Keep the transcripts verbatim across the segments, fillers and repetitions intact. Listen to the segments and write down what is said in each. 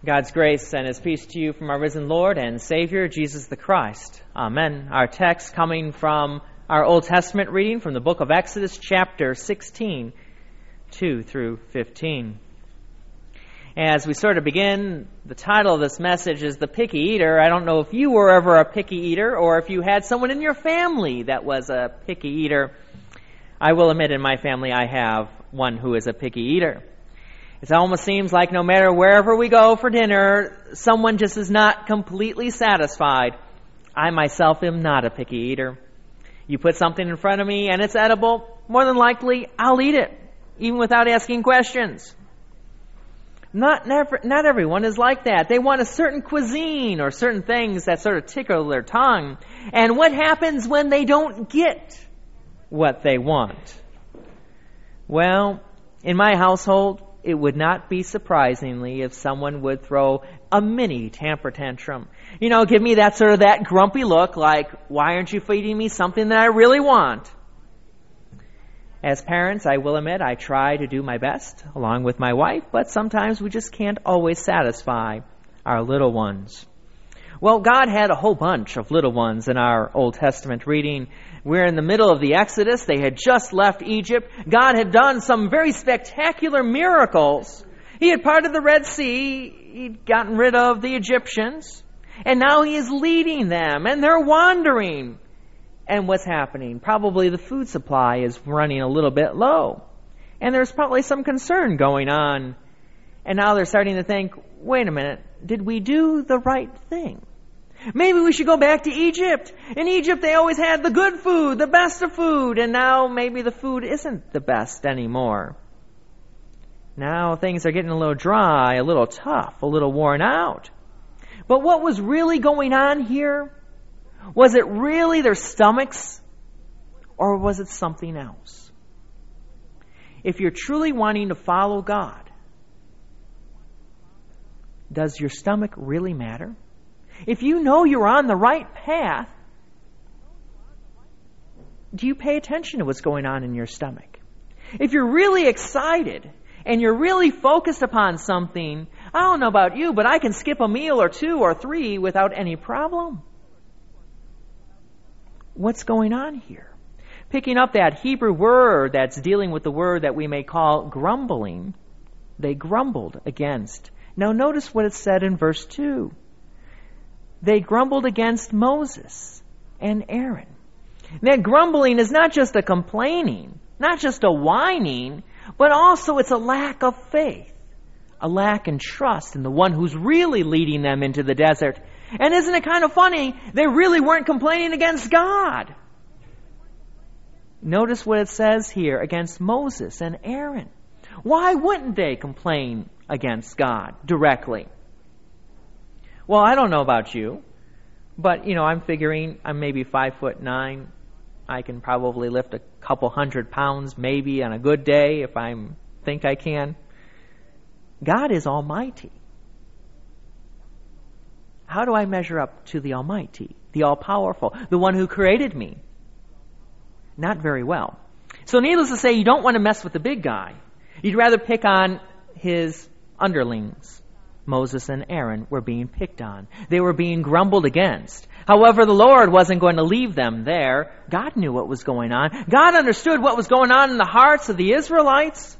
God's grace and His peace to you from our risen Lord and Savior, Jesus the Christ. Amen. Our text coming from our Old Testament reading from the book of Exodus, chapter sixteen, two through fifteen. As we sort of begin, the title of this message is The Picky Eater. I don't know if you were ever a picky eater or if you had someone in your family that was a picky eater. I will admit in my family I have one who is a picky eater. It almost seems like no matter wherever we go for dinner, someone just is not completely satisfied. I myself am not a picky eater. You put something in front of me and it's edible, more than likely I'll eat it, even without asking questions. Not never, not everyone is like that. They want a certain cuisine or certain things that sort of tickle their tongue. And what happens when they don't get what they want? Well, in my household, it would not be surprisingly if someone would throw a mini temper tantrum. You know, give me that sort of that grumpy look like, why aren't you feeding me something that I really want? As parents, I will admit, I try to do my best along with my wife, but sometimes we just can't always satisfy our little ones. Well, God had a whole bunch of little ones in our Old Testament reading. We're in the middle of the Exodus. They had just left Egypt. God had done some very spectacular miracles. He had parted the Red Sea. He'd gotten rid of the Egyptians. And now He is leading them, and they're wandering. And what's happening? Probably the food supply is running a little bit low. And there's probably some concern going on. And now they're starting to think, wait a minute, did we do the right thing? Maybe we should go back to Egypt. In Egypt, they always had the good food, the best of food, and now maybe the food isn't the best anymore. Now things are getting a little dry, a little tough, a little worn out. But what was really going on here? Was it really their stomachs, or was it something else? If you're truly wanting to follow God, does your stomach really matter? If you know you're on the right path, do you pay attention to what's going on in your stomach? If you're really excited and you're really focused upon something, I don't know about you, but I can skip a meal or two or three without any problem. What's going on here? Picking up that Hebrew word that's dealing with the word that we may call grumbling, they grumbled against. Now notice what it said in verse two. They grumbled against Moses and Aaron. That grumbling is not just a complaining, not just a whining, but also it's a lack of faith, a lack in trust in the one who's really leading them into the desert. And isn't it kind of funny? They really weren't complaining against God. Notice what it says here, against Moses and Aaron. Why wouldn't they complain against God directly? Well, I don't know about you, but, you know, I'm figuring I'm maybe five foot nine. I can probably lift a couple hundred pounds, maybe on a good day if I think I can. God is almighty. How do I measure up to the Almighty, the All-Powerful, the one who created me? Not very well. So needless to say, you don't want to mess with the big guy. You'd rather pick on his underlings. Moses and Aaron were being picked on. They were being grumbled against. However, the Lord wasn't going to leave them there. God knew what was going on. God understood what was going on in the hearts of the Israelites.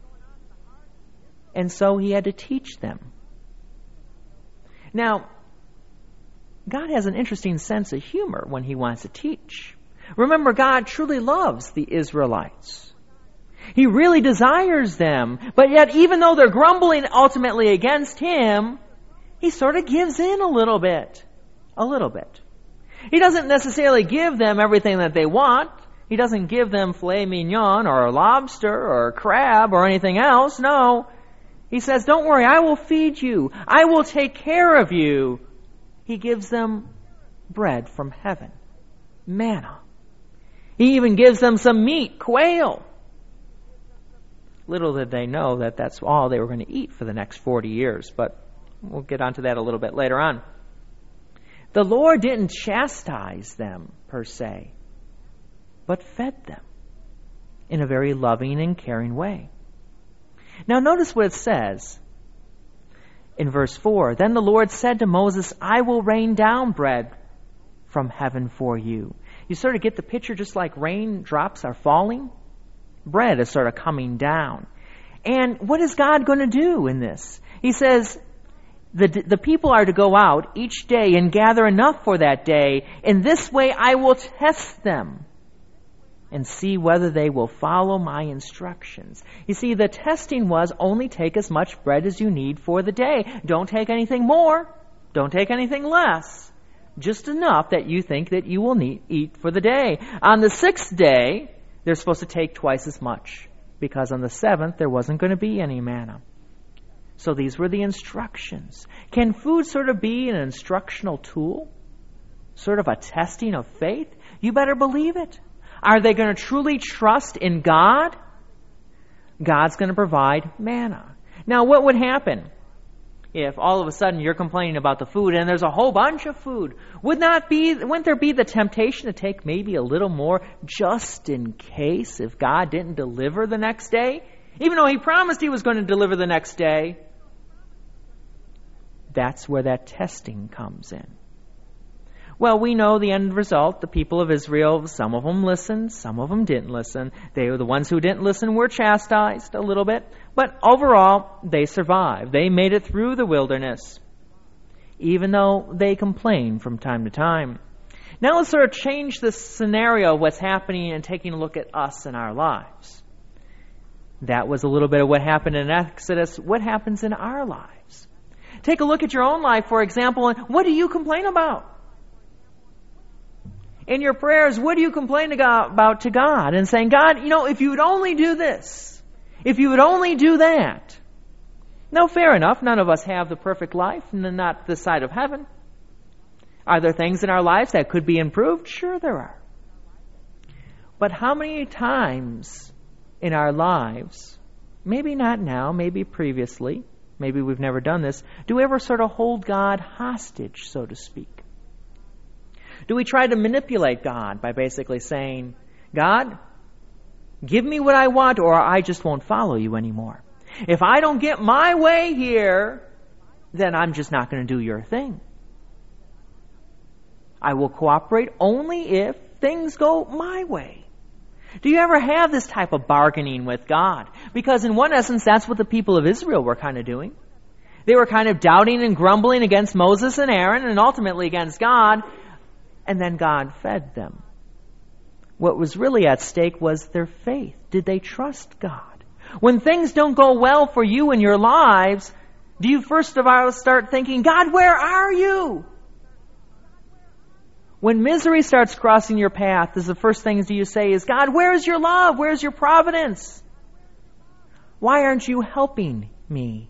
And so He had to teach them. Now, God has an interesting sense of humor when He wants to teach. Remember, God truly loves the Israelites. He really desires them. But yet, even though they're grumbling ultimately against Him, He sort of gives in a little bit. A little bit. He doesn't necessarily give them everything that they want. He doesn't give them filet mignon or a lobster or a crab or anything else. No. He says, don't worry, I will feed you. I will take care of you. He gives them bread from heaven, manna. He even gives them some meat, quail. Little did they know that that's all they were going to eat for the next forty years, but we'll get onto that a little bit later on. The Lord didn't chastise them, per se, but fed them in a very loving and caring way. Now notice what it says In verse four, then the Lord said to Moses, I will rain down bread from heaven for you. You sort of get the picture, just like raindrops are falling. Bread is sort of coming down. And what is God going to do in this? He says, the, the people are to go out each day and gather enough for that day. In this way I will test them and see whether they will follow my instructions. You see, the testing was only take as much bread as you need for the day. Don't take anything more. Don't take anything less. Just enough that you think that you will need, eat for the day. On the sixth day, they're supposed to take twice as much, because on the seventh, there wasn't going to be any manna. So these were the instructions. Can food sort of be an instructional tool? Sort of a testing of faith? You better believe it. Are they going to truly trust in God? God's going to provide manna. Now, what would happen if all of a sudden you're complaining about the food and there's a whole bunch of food? Would not be, wouldn't there be the temptation to take maybe a little more just in case if God didn't deliver the next day? Even though He promised He was going to deliver the next day. That's where that testing comes in. Well, we know the end result. The people of Israel, some of them listened, some of them didn't listen. They were the ones who didn't listen were chastised a little bit. But overall, they survived. They made it through the wilderness, even though they complained from time to time. Now let's sort of change the scenario of what's happening and taking a look at us and our lives. That was a little bit of what happened in Exodus. What happens in our lives? Take a look at your own life, for example, and what do you complain about? In your prayers, what do you complain about to God? And saying, God, you know, if you would only do this, if you would only do that. Now, fair enough, none of us have the perfect life, not this side of heaven. Are there things in our lives that could be improved? Sure there are. But how many times in our lives, maybe not now, maybe previously, maybe we've never done this, do we ever sort of hold God hostage, so to speak? Do we try to manipulate God by basically saying, God, give me what I want or I just won't follow you anymore. If I don't get my way here, then I'm just not going to do your thing. I will cooperate only if things go my way. Do you ever have this type of bargaining with God? Because in one essence, that's what the people of Israel were kind of doing. They were kind of doubting and grumbling against Moses and Aaron and ultimately against God. And then God fed them. What was really at stake was their faith. Did they trust God? When things don't go well for you in your lives, do you first of all start thinking, God, where are you? When misery starts crossing your path, is the first things you say is, God, where is your love? Where is your providence? Why aren't you helping me?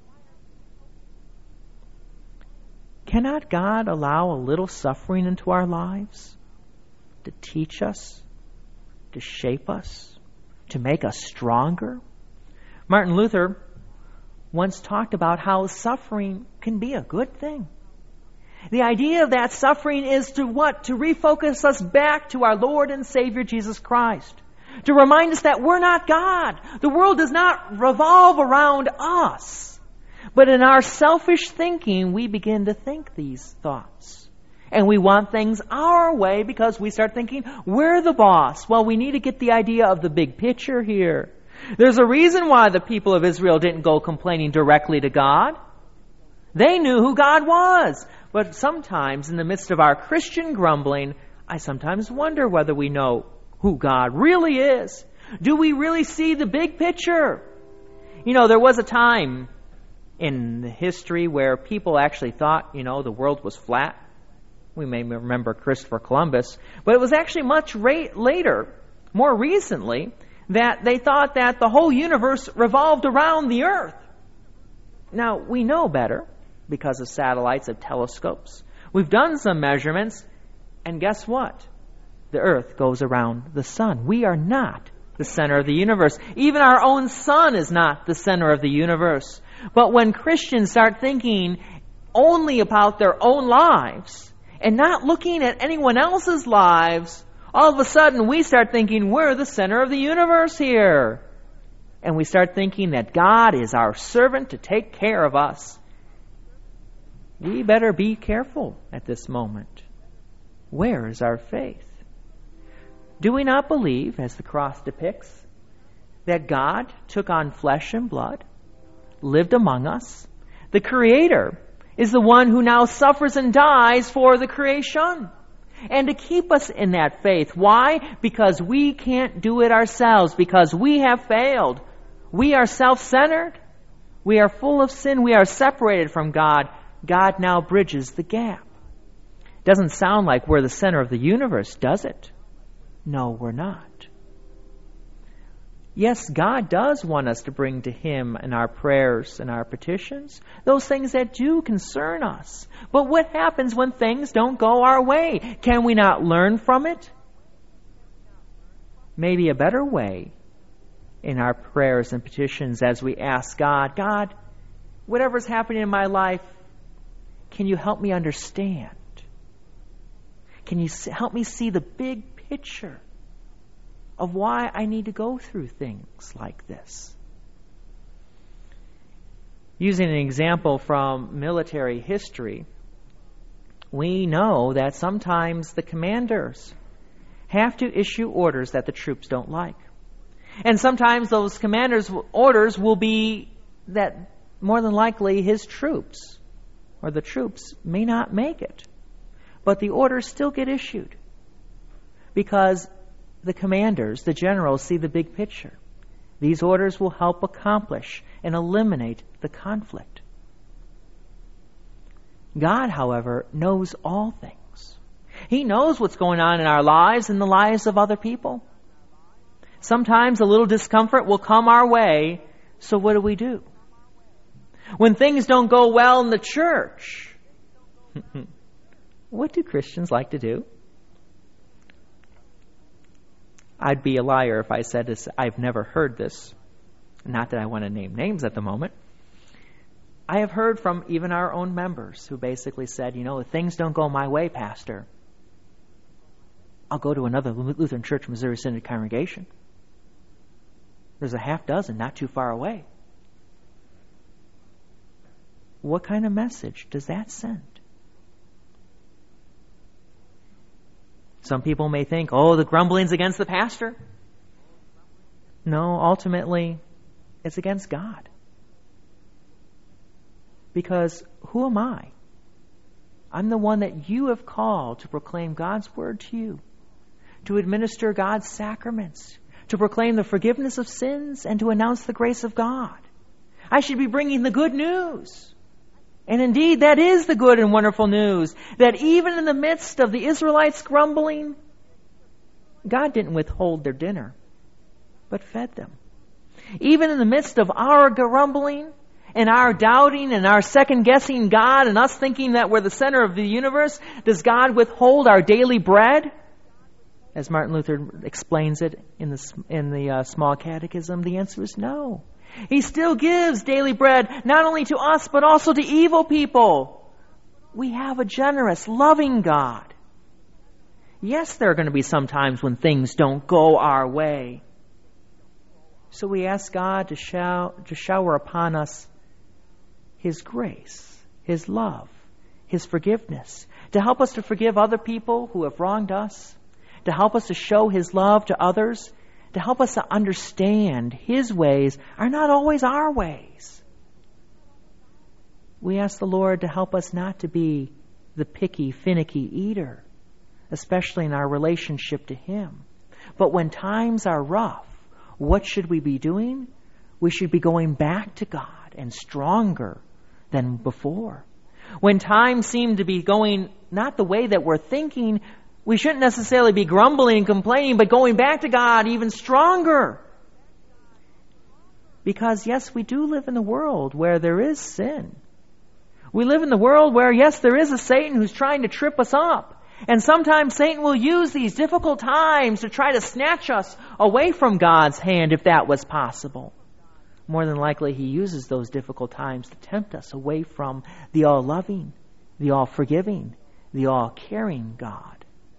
Cannot God allow a little suffering into our lives to teach us, to shape us, to make us stronger? Martin Luther once talked about how suffering can be a good thing. The idea of that suffering is to what? To refocus us back to our Lord and Savior Jesus Christ. To remind us that we're not God. The world does not revolve around us. But in our selfish thinking, we begin to think these thoughts. And we want things our way because we start thinking, we're the boss. Well, we need to get the idea of the big picture here. There's a reason why the people of Israel didn't go complaining directly to God. They knew who God was. But sometimes in the midst of our Christian grumbling, I sometimes wonder whether we know who God really is. Do we really see the big picture? You know, there was a time in history where people actually thought, you know, the world was flat. We may remember Christopher Columbus. But it was actually much ra- later, more recently, that they thought that the whole universe revolved around the earth. Now, we know better because of satellites, of telescopes. We've done some measurements, and guess what? The earth goes around the sun. We are not the center of the universe. Even our own sun is not the center of the universe. But when Christians start thinking only about their own lives and not looking at anyone else's lives, all of a sudden we start thinking we're the center of the universe here. And we start thinking that God is our servant to take care of us. we better be careful at this moment. Where is our faith? Do we not believe, as the cross depicts, that God took on flesh and blood, lived among us? The Creator is the one who now suffers and dies for the creation. And to keep us in that faith. Why? Because we can't do it ourselves. Because we have failed. We are self-centered. We are full of sin. We are separated from God. God now bridges the gap. Doesn't sound like we're the center of the universe, does it? No, we're not. Yes, God does want us to bring to Him in our prayers and our petitions those things that do concern us. But what happens when things don't go our way? Can we not learn from it? Maybe a better way in our prayers and petitions as we ask God, God, whatever's happening in my life, can you help me understand? Can you help me see the big picture of why I need to go through things like this? Using an example from military history, we know that sometimes the commanders have to issue orders that the troops don't like. And sometimes those commanders' orders will be that more than likely his troops or the troops may not make it. But the orders still get issued because the commanders, the generals, see the big picture. These orders will help accomplish and eliminate the conflict. God, however, knows all things. He knows what's going on in our lives and the lives of other people. Sometimes a little discomfort will come our way, so what do we do? When things don't go well in the church, what do Christians like to do? I'd be a liar if I said this. I've never heard this. Not that I want to name names at the moment. I have heard from even our own members who basically said, you know, if things don't go my way, Pastor, I'll go to another Lutheran Church Missouri Synod congregation. There's a half dozen not too far away. What kind of message does that send? Some people may think, oh, the grumbling's against the pastor. No, ultimately, it's against God. Because who am I? I'm the one that you have called to proclaim God's word to you, to administer God's sacraments, to proclaim the forgiveness of sins, and to announce the grace of God. I should be bringing the good news. And indeed, that is the good and wonderful news, that even in the midst of the Israelites grumbling, God didn't withhold their dinner, but fed them. Even in the midst of our grumbling and our doubting and our second-guessing God and us thinking that we're the center of the universe, does God withhold our daily bread? As Martin Luther explains it in the, in the uh, Small Catechism, the answer is no. He still gives daily bread not only to us but also to evil people. We have a generous, loving God. Yes, there are going to be some times when things don't go our way. So we ask God to shower, to shower upon us His grace, His love, His forgiveness, to help us to forgive other people who have wronged us, to help us to show His love to others, to help us to understand His ways are not always our ways. We ask the Lord to help us not to be the picky, finicky eater, especially in our relationship to Him. But when times are rough, what should we be doing? We should be going back to God and stronger than before. When times seem to be going not the way that we're thinking, we shouldn't necessarily be grumbling and complaining, but going back to God even stronger. Because, yes, we do live in a world where there is sin. We live in the world where, yes, there is a Satan who's trying to trip us up. And sometimes Satan will use these difficult times to try to snatch us away from God's hand if that was possible. More than likely, he uses those difficult times to tempt us away from the all-loving, the all-forgiving, the all-caring God.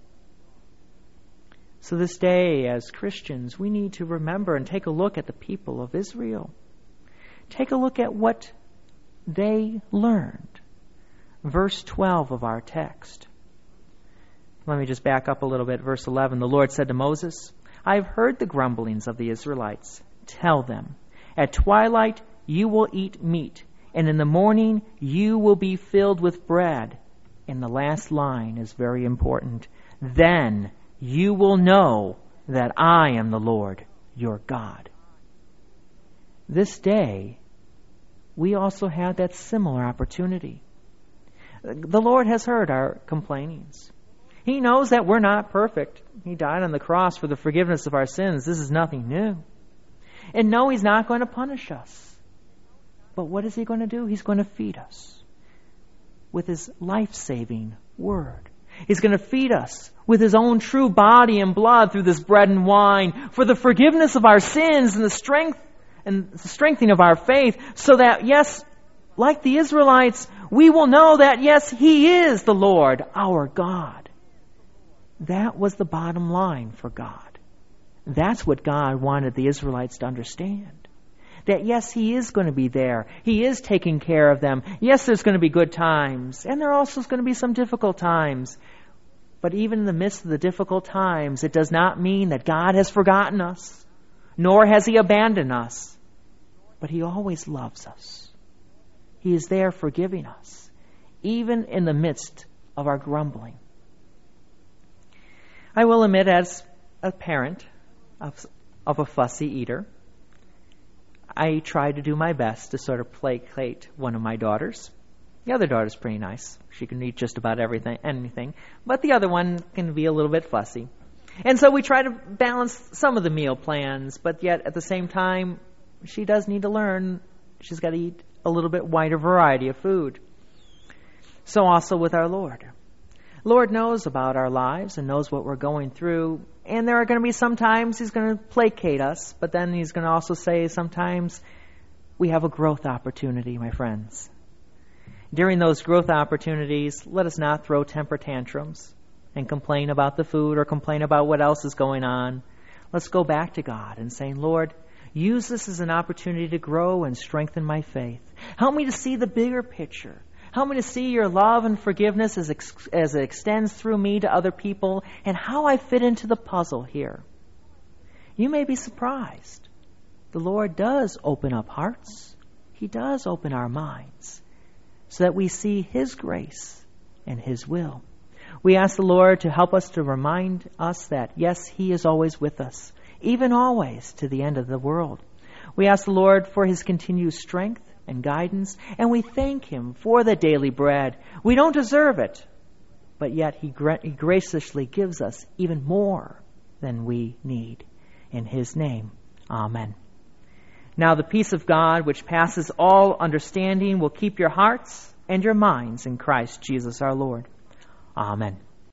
So this day, as Christians, we need to remember and take a look at the people of Israel. Take a look at what they learned. verse twelve of our text. Let me just back up a little bit. Verse eleven, the Lord said to Moses, I have heard the grumblings of the Israelites. Tell them, at twilight you will eat meat, and in the morning you will be filled with bread. And the last line is very important. Then you will know that I am the Lord, your God. This day, we also have that similar opportunity. The Lord has heard our complainings. He knows that we're not perfect. He died on the cross for the forgiveness of our sins. This is nothing new. And no, He's not going to punish us. But what is He going to do? He's going to feed us with His life-saving Word. He's going to feed us with His own true body and blood through this bread and wine for the forgiveness of our sins and the strength and the strengthening of our faith, so that, yes, like the Israelites, we will know that, yes, He is the Lord, our God. That was the bottom line for God. That's what God wanted the Israelites to understand. That, yes, He is going to be there. He is taking care of them. Yes, there's going to be good times. And there also is going to be some difficult times. But even in the midst of the difficult times, it does not mean that God has forgotten us, nor has He abandoned us. But He always loves us. He is there forgiving us, even in the midst of our grumbling. I will admit, as a parent of, of a fussy eater, I try to do my best to sort of placate one of my daughters. The other daughter's pretty nice. She can eat just about everything, anything. But the other one can be a little bit fussy. And so we try to balance some of the meal plans, but yet at the same time, she does need to learn she's got to eat a little bit wider variety of food. So also with our Lord. Lord knows about our lives and knows what we're going through. And there are going to be some times He's going to placate us, but then He's going to also say sometimes we have a growth opportunity, my friends. During those growth opportunities, let us not throw temper tantrums and complain about the food or complain about what else is going on. Let's go back to God and say, Lord, use this as an opportunity to grow and strengthen my faith. Help me to see the bigger picture. Help me to see your love and forgiveness as, ex- as it extends through me to other people and how I fit into the puzzle here. You may be surprised. The Lord does open up hearts. He does open our minds so that we see His grace and His will. We ask the Lord to help us to remind us that, yes, He is always with us, even always to the end of the world. We ask the Lord for His continued strength and guidance, and we thank Him for the daily bread. We don't deserve it, but yet He, gra- he graciously gives us even more than we need. In His name, amen. Now the peace of God, which passes all understanding, will keep your hearts and your minds in Christ Jesus our Lord. Amen.